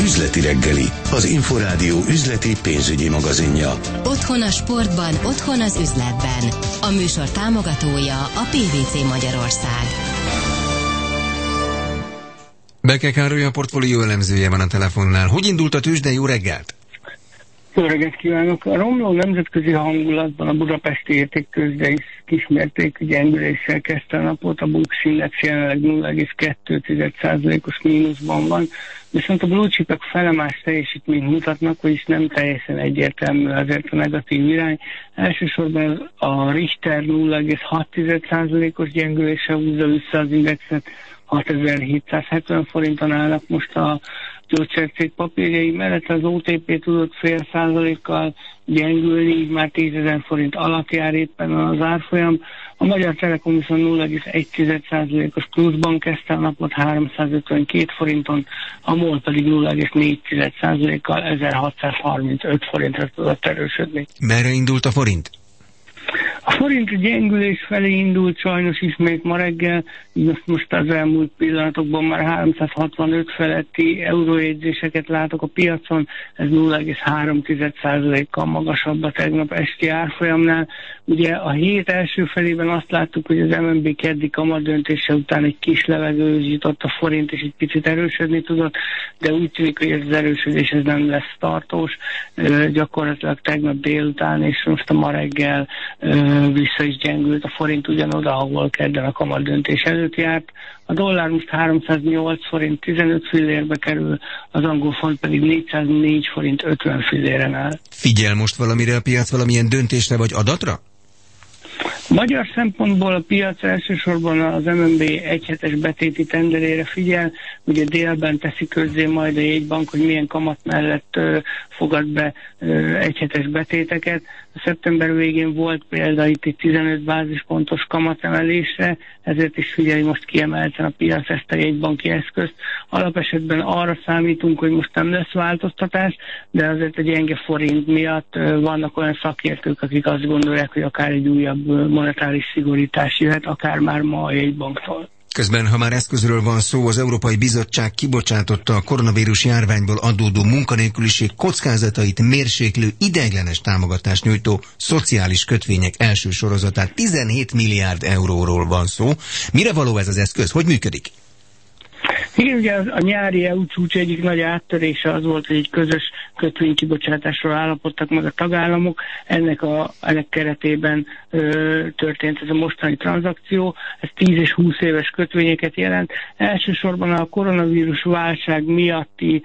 Üzleti reggeli, az Inforádió üzleti pénzügyi magazinja. Otthon a sportban, otthon az üzletben. A műsor támogatója a PVC Magyarország. Beke Károly, a portfólió elemzője van a telefonnál. Hogy indult a tőzsde? Jó reggelt! Jó reggelt kívánok! A romló nemzetközi hangulatban a budapesti értéktőzsde is kismértékű gyengüléssel kezdte a napot. A Bux Index jelenleg 0,2%-os mínuszban van, viszont a blue chipek fele más teljesítményt mutatnak, vagyis nem teljesen egyértelmű azért a negatív irány. Elsősorban a Richter 0,6%-os gyengüléssel húzza vissza az indexet, 6770 forinton állnak most a gyógyszercég papírjai, mellett az OTP tudott 0,5%-kal gyengülni, így már 10.000 forint alatt jár éppen az árfolyam. A Magyar Telekom viszont 0,1%-os pluszban kezdte a napot 352 forinton, a MOL pedig 0,4%-kal 1635 forintra tudott erősödni. Merre indult a forint? A forint gyengülés felé indult sajnos ismét ma reggel, most az elmúlt pillanatokban már 365 feletti eurójegyzéseket látok a piacon, ez 0,3%-kal magasabb a tegnap esti árfolyamnál. Ugye a hét első felében azt láttuk, hogy az MNB keddi kamatdöntése után egy kis levegőhöz jutott a forint, és egy picit erősödni tudott, de úgy tűnik, hogy ez az erősödés ez nem lesz tartós. Gyakorlatilag tegnap délután és most a ma reggel vissza is gyengült a forint ugyanoda, ahol kedden a kamatdöntés előtt járt. A dollár most 308 forint 15 fillérbe kerül, az angol font pedig 404 forint 50 filléren áll. Figyel most valamire a piac, valamilyen döntésre vagy adatra? Magyar szempontból a piac elsősorban az MNB egyhetes betéti tenderére figyel, ugye délben teszi közzé majd a jegybank, hogy milyen kamat mellett fogad be egyhetes betéteket. A szeptember végén volt példa itt egy 15 bázispontos kamatemelésre, ezért is figyeli most kiemelten a piac ezt a jegybanki eszközt. Alapesetben arra számítunk, hogy most nem lesz változtatás, de azért a gyenge forint miatt vannak olyan szakértők, akik azt gondolják, hogy akár egy újabb monetáris szigorítás jöhet, akár már ma a jegybanktól. Közben, ha már eszközről van szó, az Európai Bizottság kibocsátotta a koronavírus járványból adódó munkanélküliség kockázatait mérséklő ideiglenes támogatást nyújtó szociális kötvények első sorozatát. 17 milliárd euróról van szó. Mire való ez az eszköz? Hogy működik? Igen, ugye a nyári EU csúcs egyik nagy áttörése az volt, hogy egy közös kötvénykibocsátásról állapodtak meg a tagállamok. Ennek keretében történt ez a mostani tranzakció. Ez 10 és 20 éves kötvényeket jelent. Elsősorban a koronavírus válság miatti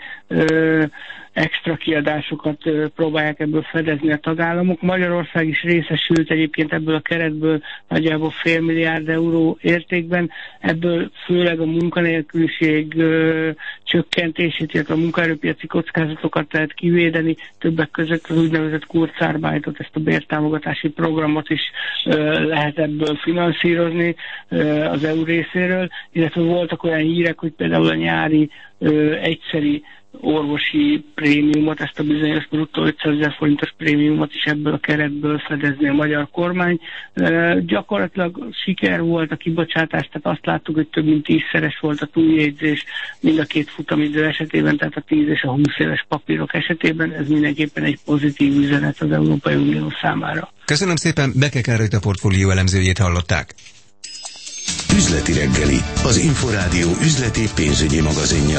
extra kiadásokat próbálják ebből fedezni a tagállamok. Magyarország is részesült egyébként ebből a keretből nagyjából fél milliárd euró értékben. Ebből főleg a munkanélküliség csökkentését, illetve a munkaerőpiaci kockázatokat lehet kivédeni. Többek között az úgynevezett Kurzarbeitot, ezt a bértámogatási programot is lehet ebből finanszírozni az EU részéről, illetve voltak olyan hírek, hogy például a nyári egyszeri orvosi prémiumot, ezt a bizonyos bruttó 500 000 forintos prémiumot is ebből a keretből fedezni a magyar kormány. Gyakorlatilag siker volt a kibocsátás, tehát azt láttuk, hogy több mint 10-szeres volt a túljegyzés mind a két futamidő esetében, tehát a 10 és a 20 éves papírok esetében. Ez mindenképpen egy pozitív üzenet az Európai Unió számára. Köszönöm szépen, Beke Károlyt, a portfólió elemzőjét hallották. Üzleti reggeli, az Inforádió üzleti pénzügyi magazinja.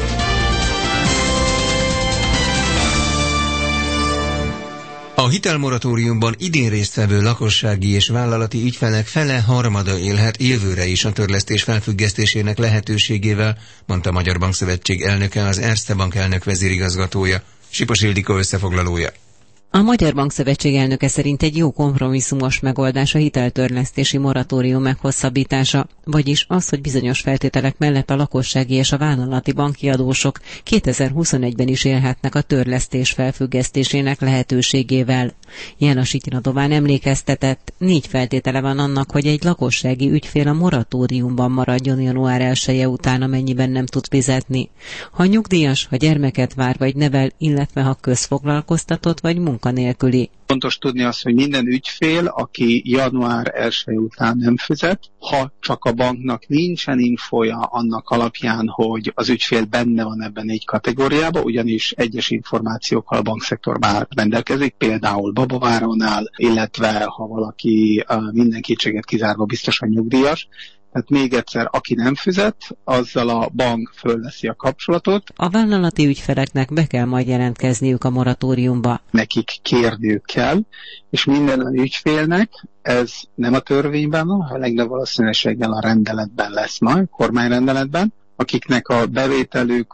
A hitelmoratóriumban idén résztvevő lakossági és vállalati ügyfelek fele harmada élhet jövőre is a törlesztés felfüggesztésének lehetőségével, mondta a Magyar Bankszövetség elnöke, az Erste Bank elnök vezérigazgatója. Sipos Ildikó összefoglalója. A Magyar Bankszövetség elnöke szerint egy jó kompromisszumos megoldás a hiteltörlesztési moratórium meghosszabbítása, vagyis az, hogy bizonyos feltételek mellett a lakossági és a vállalati banki adósok 2021-ben is élhetnek a törlesztés felfüggesztésének lehetőségével. János Itinadován emlékeztetett, 4 feltétele van annak, hogy egy lakossági ügyfél a moratóriumban maradjon január 1-e után, amennyiben nem tud fizetni. Ha nyugdíjas, ha gyermeket vár vagy nevel, illetve ha közfoglalkoztatott vagy munkanélküli. Fontos tudni azt, hogy minden ügyfél, aki január 1 után nem fizet, ha csak a banknak nincsen infója annak alapján, hogy az ügyfél benne van ebben 4 kategóriában, ugyanis egyes információkkal a bankszektor már rendelkezik, például babavárónál, illetve ha valaki minden kétséget kizárva biztosan nyugdíjas. Tehát még egyszer, aki nem fizet, azzal a bank fölveszi a kapcsolatot. A vállalati ügyfeleknek be kell majd jelentkezniük a moratóriumba. Nekik kérniük kell, és minden ügyfélnek, ez nem a törvényben van, ha legnagyobb valószínűséggel a rendeletben lesz majd, kormányrendeletben, akiknek a bevételük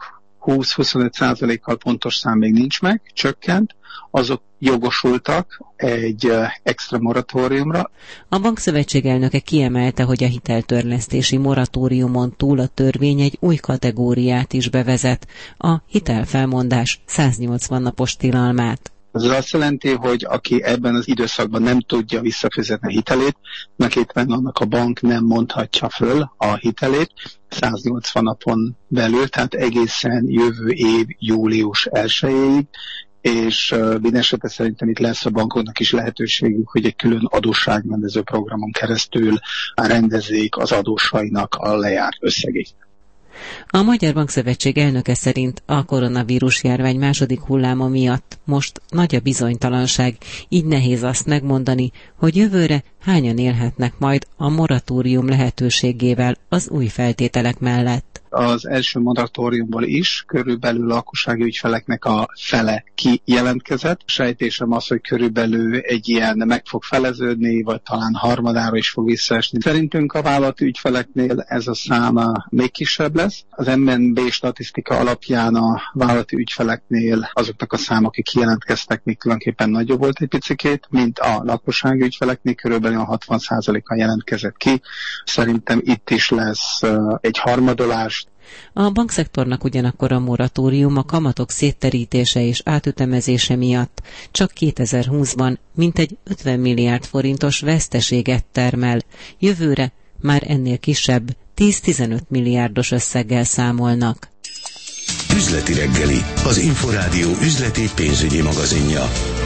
20-25%-kal pontos szám még nincs meg, csökkent, azok jogosultak egy extra moratóriumra. A bankszövetség elnöke kiemelte, hogy a hiteltörlesztési moratóriumon túl a törvény egy új kategóriát is bevezet, a hitelfelmondás 180 napos tilalmát. Ez azt jelenti, hogy aki ebben az időszakban nem tudja visszafizetni a hitelét, annak a bank nem mondhatja föl a hitelét 180 napon belül, tehát egészen jövő év július 1-ig, és mindenesetre szerintem itt lesz a bankoknak is lehetőségük, hogy egy külön adósságrendező programon keresztül rendezzék az adósainak a lejárt összegét. A Magyar Bankszövetség elnöke szerint a koronavírus járvány második hulláma miatt most nagy a bizonytalanság, így nehéz azt megmondani, hogy jövőre hányan élhetnek majd a moratórium lehetőségével az új feltételek mellett. Az első moratóriumból is körülbelül a lakossági ügyfeleknek a fele kijelentkezett. Sejtésem az, hogy körülbelül egy ilyen meg fog feleződni, vagy talán harmadára is fog visszaesni. Szerintünk a vállalati ügyfeleknél ez a száma még kisebb lesz. Az MNB statisztika alapján a vállalati ügyfeleknél azoknak a számok, akik kijelentkeztek, még tulajdonképpen nagyobb volt egy picikét, mint a lakossági ügyfeleknél, körülbelül a 60%-a jelentkezett ki. Szerintem itt is lesz egy harmadolás. A bankszektornak ugyanakkor a moratórium a kamatok szétterítése és átütemezése miatt csak 2020-ban mintegy 50 milliárd forintos veszteséget termel. Jövőre már ennél kisebb 10-15 milliárdos összeggel számolnak. Üzleti reggeli, az Inforádió üzleti pénzügyi magazinja.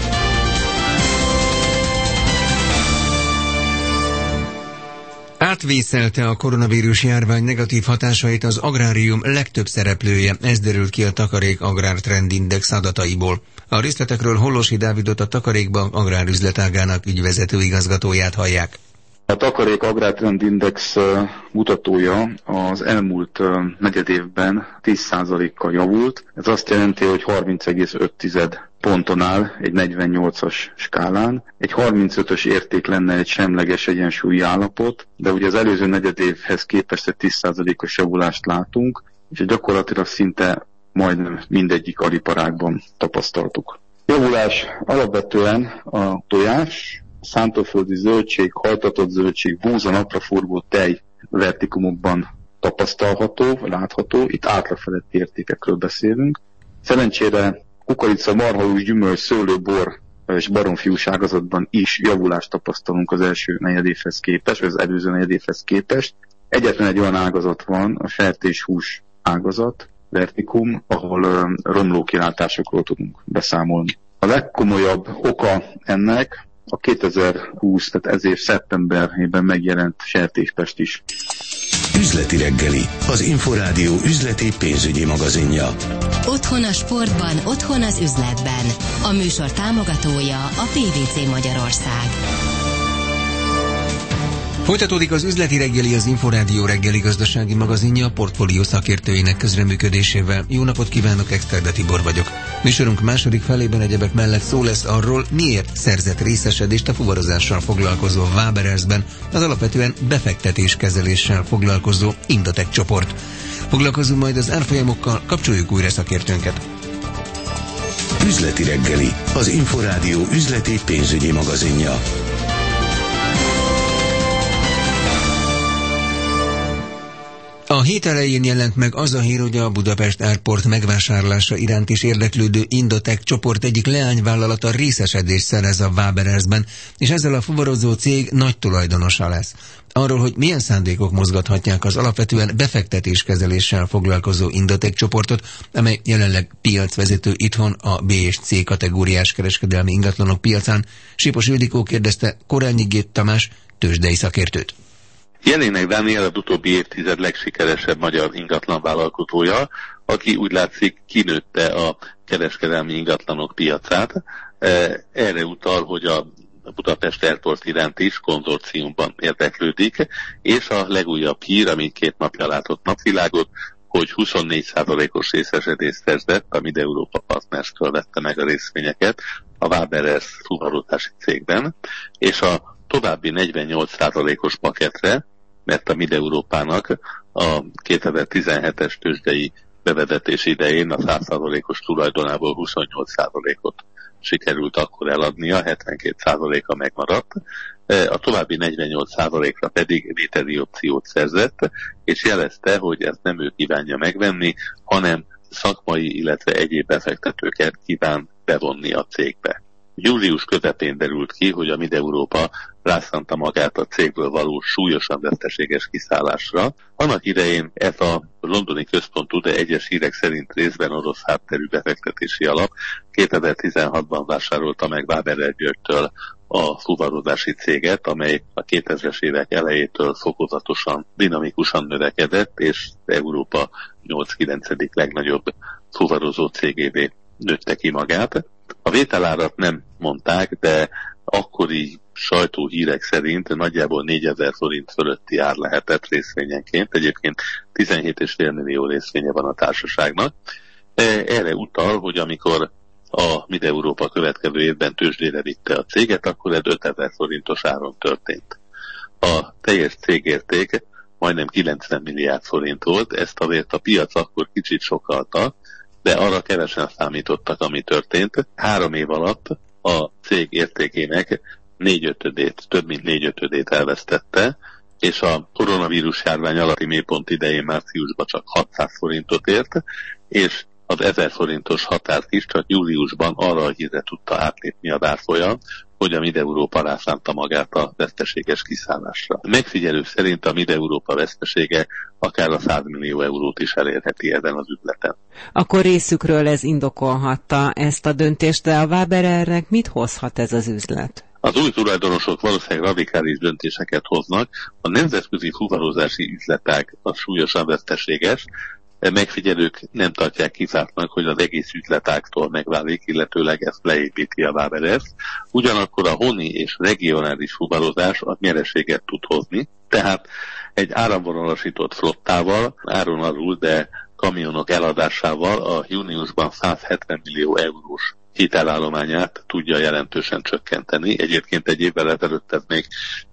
Átvészelte a koronavírus járvány negatív hatásait az agrárium legtöbb szereplője, ez derült ki a Takarék Agrár Trendindex adataiból. A részletekről Hollosi Dávidot, a Takarékbank agrárüzletágának ügyvezető igazgatóját hallják. A Takarék Agrár Trendindex mutatója az elmúlt negyedévben 10%-kal javult. Ez azt jelenti, hogy 30,5 ponton áll egy 48-as skálán. Egy 35-ös érték lenne egy semleges egyensúlyi állapot, de ugye az előző negyedévhez képest egy 10%-os javulást látunk, és gyakorlatilag szinte majdnem mindegyik aliparágban tapasztaltuk. Javulás alapvetően a tojás, szántóföldi zöldség, hajtatott zöldség, búza, napraforgó, tej vertikumokban tapasztalható, látható. Itt átlagfeletti értékekről beszélünk. Szerencsére kukorica, marhahús, gyümölcs, szőlő, bor és baromfiús ágazatban is javulást tapasztalunk az első negyedévhez képest, vagy az előző negyedévhez képest. Egyetlen egy olyan ágazat van, a sertéshús ágazat, vertikum, ahol romló kilátásokról tudunk beszámolni. A legkomolyabb oka ennek a 2020, tehát ez év szeptemberében megjelent sertéspest is. Üzleti reggeli, az Inforádió üzleti pénzügyi magazinja. Otthon a sportban, otthon az üzletben. A műsor támogatója a PVC Magyarország. Folytatódik az üzleti reggeli, az Inforádió reggeli gazdasági magazinja a portfólió szakértőinek közreműködésével. Jó napot kívánok, Exterde Tibor vagyok. Műsorunk második felében egyebek mellett szó lesz arról, miért szerzett részesedést a fuvarozással foglalkozó Waberers-ben az alapvetően befektetéskezeléssel foglalkozó Indatec csoport. Foglalkozunk majd az árfolyamokkal, kapcsoljuk újra szakértőnket. Üzleti reggeli, az Inforádió üzleti pénzügyi magazinja. A hét elején jelent meg az a hír, hogy a Budapest Airport megvásárlása iránt is érdeklődő Indotech csoport egyik leányvállalata részesedést szerez a Waberersben, és ezzel a fuvarozó cég nagy tulajdonosa lesz. Arról, hogy milyen szándékok mozgathatják az alapvetően befektetéskezeléssel foglalkozó Indotech csoportot, amely jelenleg piacvezető itthon a B és C kategóriás kereskedelmi ingatlanok piacán, Sipos Ildikó kérdezte Korányi Gét Tamás tőzsdei szakértőt. Jelinek Dániel az utóbbi évtized legsikeresebb magyar ingatlanvállalkozója, aki úgy látszik kinőtte a kereskedelmi ingatlanok piacát. Erre utal, hogy a Budapest Airport iránt is konzorciumban érdeklődik, és a legújabb hír, ami 2 napja látott napvilágot, hogy 24%-os részesedést szerzett, a Mid Európa Partnerstől vette meg a részvényeket a Waberers fuvarozási cégben, és a további 48%-os paketre, mert a Mid Európának a 2017-es tőzsdei bevezetés idején a 100%-os tulajdonából 28%-ot sikerült akkor eladnia, 72%-a megmaradt, a további 48%-ra pedig vételi opciót szerzett, és jelezte, hogy ezt nem ő kívánja megvenni, hanem szakmai, illetve egyéb befektetőket kíván bevonni a cégbe. Július közepén derült ki, hogy a Mid Európa rászánta magát a cégből való súlyosan veszteséges kiszállásra. Annak idején ez a londoni központú, de egyes hírek szerint részben orosz hátterű befektetési alap 2016-ban vásárolta meg Waberer Györgytől a fuvarozási céget, amely a 2000-es évek elejétől fokozatosan, dinamikusan növekedett, és Európa 8-9. Legnagyobb fuvarozó cégévé nőtte ki magát. A vételárat nem mondták, de akkori sajtóhírek szerint nagyjából 4000 forint fölötti ár lehetett részvényenként. Egyébként 17,5 millió részvénye van a társaságnak. Erre utal, hogy amikor a Mid Európa következő évben tőzsdére vitte a céget, akkor ez 5000 forintos áron történt. A teljes cégérték majdnem 90 milliárd forint volt, ezt azért a piac akkor kicsit sokalta, de arra kevesen számítottak, ami történt. 3 év alatt a cég értékének több mint 4/5-ét elvesztette, és a koronavírus járvány alatti mélypont idején márciusban csak 600 forintot ért, és az 1000 forintos határt is csak júliusban arra a hírre tudta átlépni a árfolyam, hogy a Mid Európa rászánta magát a veszteséges kiszállásra. Megfigyelők szerint a Mid Európa vesztesége akár a 100 millió eurót is elérheti ezen az üzleten. Akkor részükről ez indokolhatta ezt a döntést, de a Waberernek mit hozhat ez az üzlet? Az új tulajdonosok valószínűleg radikális döntéseket hoznak, a nemzetközi fuvarozási üzletág az súlyosan veszteséges, megfigyelők nem tartják kizártnak, hogy az egész üzletágtól megválik, illetőleg ezt leépíti a Waberers. Ugyanakkor a honi és regionális fuvarozás a nyereséget tud hozni, tehát egy áramvonalasított flottával, áron alul, de kamionok eladásával a júniusban 170 millió eurós hitelállományát tudja jelentősen csökkenteni. Egyébként egy évvel ezelőtt ez még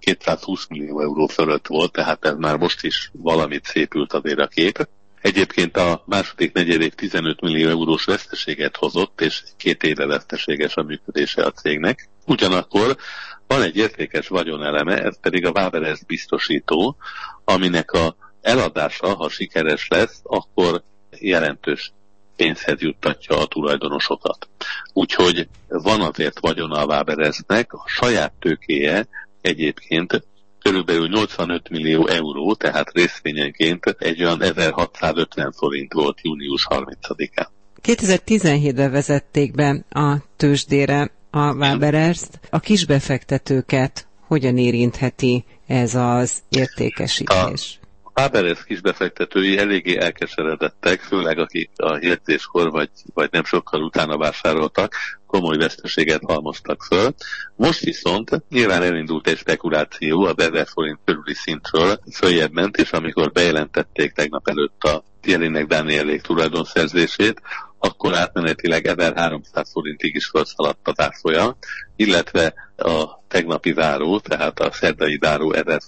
220 millió euró fölött volt, tehát ez már most is valamit szépült azért a kép. Egyébként a második negyedév 15 millió eurós veszteséget hozott, és 2 éve veszteséges a működése a cégnek. Ugyanakkor van egy értékes vagyoneleme, ez pedig a Waberers biztosító, aminek a eladása, ha sikeres lesz, akkor jelentős pénzhez juttatja a tulajdonosokat. Úgyhogy van azért vagyona a Waberersnek, a saját tőkéje egyébként körülbelül 85 millió euró, tehát részvényenként egy olyan 1650 forint volt június 30-án. 2017-ben vezették be a tőzsdére a Wabererst. A kisbefektetőket hogyan érintheti ez az értékesítés? A Waberers kisbefektetői eléggé elkeseredettek, főleg akik a jegyzéskor vagy nem sokkal utána vásároltak, komoly veszteséget halmoztak föl. Most viszont nyilván elindult egy spekuláció a 1000 forint körüli szintről följebb ment, és amikor bejelentették tegnap előtt a Jelinek Dánielék tulajdonszerzését, akkor átmenetileg 1300 forintig is felszaladt az árfolyam, illetve a tegnapi záró, tehát a szerdai záró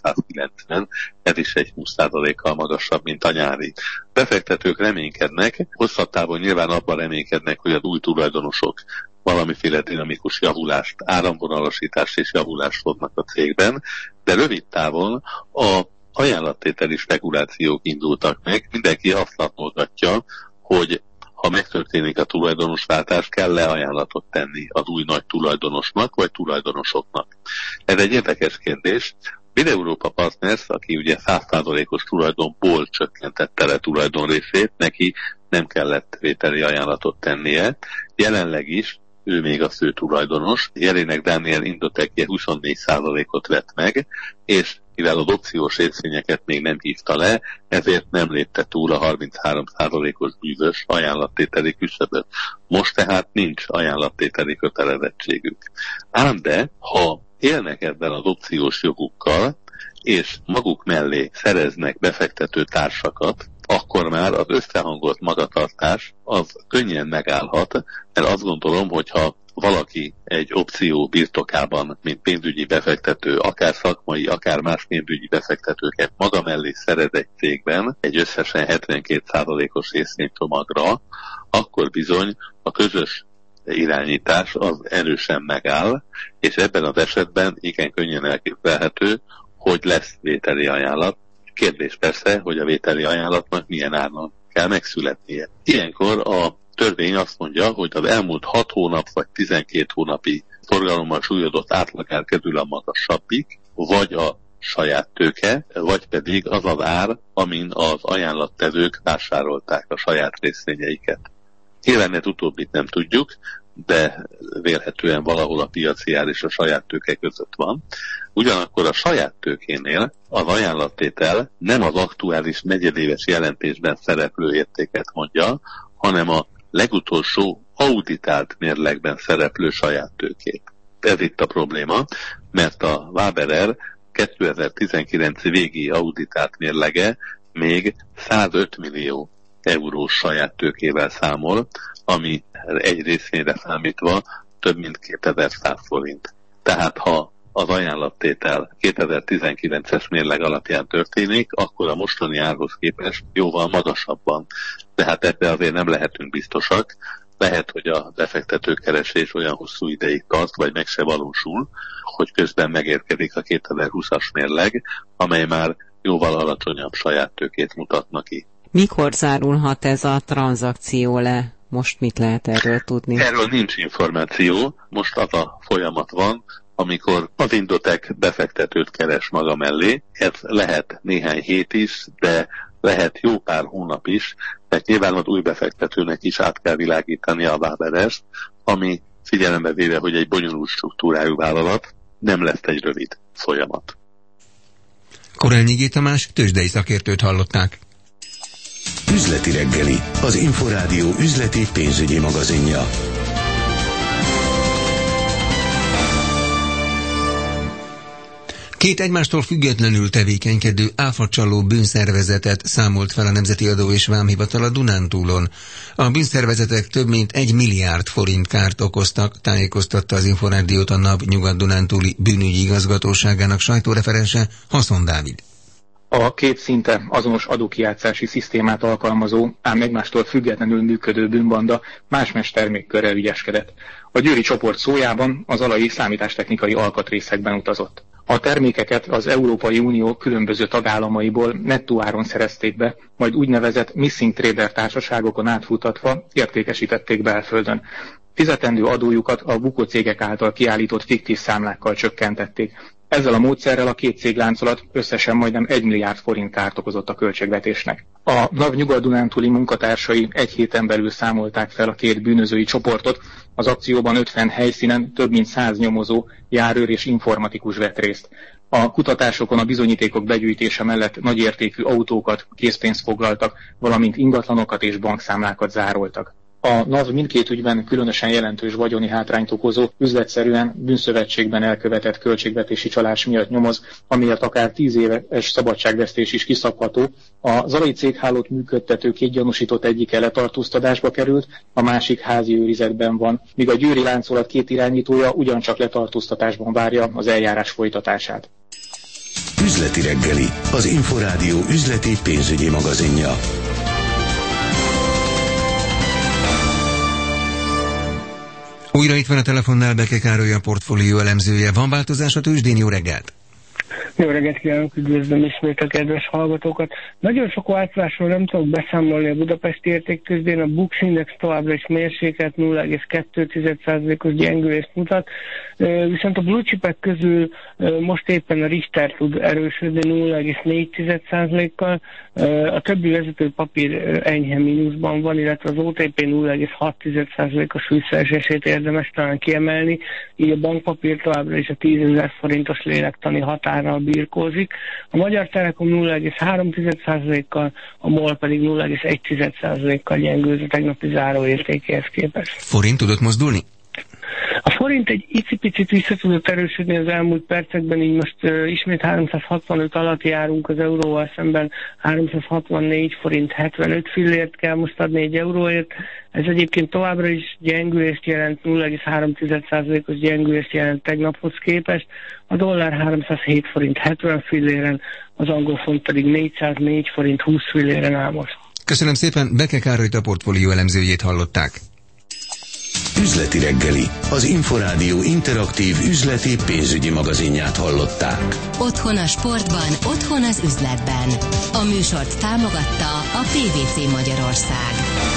1190, ez is egy 20%-kal magasabb, mint a nyári. Befektetők reménykednek, hosszabb távon nyilván abban reménykednek, hogy az új tulajdonosok valamiféle dinamikus javulást, áramvonalasítást és javulást hoznak a cégben, de rövid távon a ajánlattételi spekulációk indultak meg. Mindenki azt latolgatja, hogy ha megtörténik a tulajdonosváltás, kell-e ajánlatot tenni az új nagy tulajdonosnak, vagy tulajdonosoknak. Ez egy érdekes kérdés. Mid-Európa Partners, aki ugye 100%-os tulajdonból csökkentette le tulajdonrészét, neki nem kellett vételi ajánlatot tennie. Jelenleg is ő még a fő tulajdonos. Jelinek Daniel Indotekje 24%-ot vett meg, és mivel az opciós részvényeket még nem hívta le, ezért nem lépte túl a 33%-os bűvös ajánlattételi küszöböt. Most tehát nincs ajánlattételi kötelezettségük. Ám de, ha élnek ebben az opciós jogukkal, és maguk mellé szereznek befektető társakat, akkor már az összehangolt magatartás az könnyen megállhat, mert azt gondolom, hogyha valaki egy opció birtokában, mint pénzügyi befektető, akár szakmai, akár más pénzügyi befektetőket maga mellé szerez egy cégben, egy összesen 72%-os részvénycsomagra, akkor bizony a közös irányítás az erősen megáll, és ebben az esetben igen könnyen elképzelhető, hogy lesz vételi ajánlat. Kérdés persze, hogy a vételi ajánlatnak milyen áron kell megszületnie. Ilyenkor a törvény azt mondja, hogy az elmúlt 6 hónap vagy 12 hónapi forgalommal súlyodott átlagár kerül a magasabbik, vagy a saját tőke, vagy pedig az az ár, amin az ajánlattevők vásárolták a saját részvényeiket. Nyilván ez utóbbit nem tudjuk, de vélhetően valahol a piaci ár és a saját tőke között van. Ugyanakkor a saját tőkénél az ajánlattétel nem az aktuális negyedéves jelentésben szereplő értéket mondja, hanem a legutolsó auditált mérlegben szereplő saját tőkét. Ez itt a probléma, mert a Waberer 2019 végi auditált mérlege még 105 millió eurós saját tőkével számol, ami egy részvényre számítva több mint 2100 forint. Tehát ha az ajánlattétel 2019-es mérleg alapján történik, akkor a mostani árhoz képest jóval magasabban. De hát ebben azért nem lehetünk biztosak. Lehet, hogy a befektetőkeresés olyan hosszú ideig tart, vagy meg se valósul, hogy közben megérkezik a 2020-as mérleg, amely már jóval alacsonyabb saját tőkét mutatna ki. Mikor zárulhat ez a tranzakció le? Most mit lehet erről tudni? Erről nincs információ. Most az a folyamat van, amikor az Indotek befektetőt keres maga mellé. Ez lehet néhány hét is, de lehet jó pár hónap is, mert nyilván az új befektetőnek is át kell világítani a Waberest, ami figyelembe véve, hogy egy bonyolult struktúrájú vállalat, nem lesz egy rövid folyamat. Korányi G. Tamás tőzsdei szakértőt hallották. Üzleti reggeli, az Inforádió üzleti pénzügyi magazinja. Két egymástól függetlenül tevékenykedő áfacsaló bűnszervezetet számolt fel a Nemzeti Adó és Vámhivatal a Dunántúlon. A bűnszervezetek több mint 1 milliárd forint kárt okoztak, tájékoztatta az Inforádiót a NAV Nyugat-Dunántúli bűnügyi igazgatóságának sajtóreferense Haszon Dávid. A két szinte azonos adókijátszási szisztémát alkalmazó, ám egymástól függetlenül működő bűnbanda más-más termékkörrel ügyeskedett. A győri csoport szójában az alai számítástechnikai alkatrészekben utazott. A termékeket az Európai Unió különböző tagállamaiból nettó áron szerezték be, majd úgynevezett missing trader társaságokon átfutatva értékesítették belföldön. Fizetendő adójukat a bukócégek által kiállított fiktív számlákkal csökkentették. Ezzel a módszerrel a két cégláncolat összesen majdnem 1 milliárd forint kárt okozott a költségvetésnek. A NAV Nyugat-Dunántúli munkatársai egy héten belül számolták fel a két bűnözői csoportot, az akcióban 50 helyszínen több mint 100 nyomozó, járőr és informatikus vett részt. A kutatásokon a bizonyítékok begyűjtése mellett nagyértékű autókat, készpénzt foglaltak, valamint ingatlanokat és bankszámlákat zároltak. A NAV mindkét ügyben különösen jelentős vagyoni hátrányt okozó, üzletszerűen bűnszövetségben elkövetett költségvetési csalás miatt nyomoz, amiért akár 10 éves szabadságvesztés is kiszabható. A zalai céghálót működtető két gyanúsított egyike letartóztatásba került, a másik házi őrizetben van, míg a győri láncolat két irányítója ugyancsak letartóztatásban várja az eljárás folytatását. Üzleti reggeli, az Inforádió üzleti pénzügyi magazinja. Újra itt van a telefonnál Beke Károly, a portfólió elemzője. Van változás a tőzsdén? Jó reggelt! Jó reggelt kívánok, üdvözlöm ismét a kedves hallgatókat. Nagyon sok változásról nem tudok beszámolni a budapesti értéktőzsdén, a Bux Index továbbra is mérsékelt 0,2%-os gyengülést mutat, viszont a blue chipek közül most éppen a Richter tud erősödni 0,4%-kal, a többi vezető papír enyhe mínuszban van, illetve az OTP 0,6%-os visszaesését érdemes talán kiemelni, így a bankpapír továbbra is a 10 000 forintos lélektani határral birkózik. A Magyar Telekom 0,3%-kal, a MOL pedig 0,1%-kal gyengült a tegnapi záróértékéhez képest. Forint tudott mozdulni? A forint egy icipicit vissza tudott erősödni az elmúlt percekben, így most ismét 365 alatt járunk az euróval szemben, 364 forint 75 fillért kell most adni egy euróért. Ez egyébként továbbra is gyengülést jelent, 0,3%-os gyengülést jelent tegnaphoz képest. A dollár 307 forint 70 filléren, az angol font pedig 404 forint 20 filléren áll most. Köszönöm szépen, Beke Károlyt, a portfólió elemzőjét hallották. Üzleti reggeli, az Inforádió interaktív üzleti pénzügyi magazinját hallották. Otthon a sportban, otthon az üzletben. A műsort támogatta a PVC Magyarország.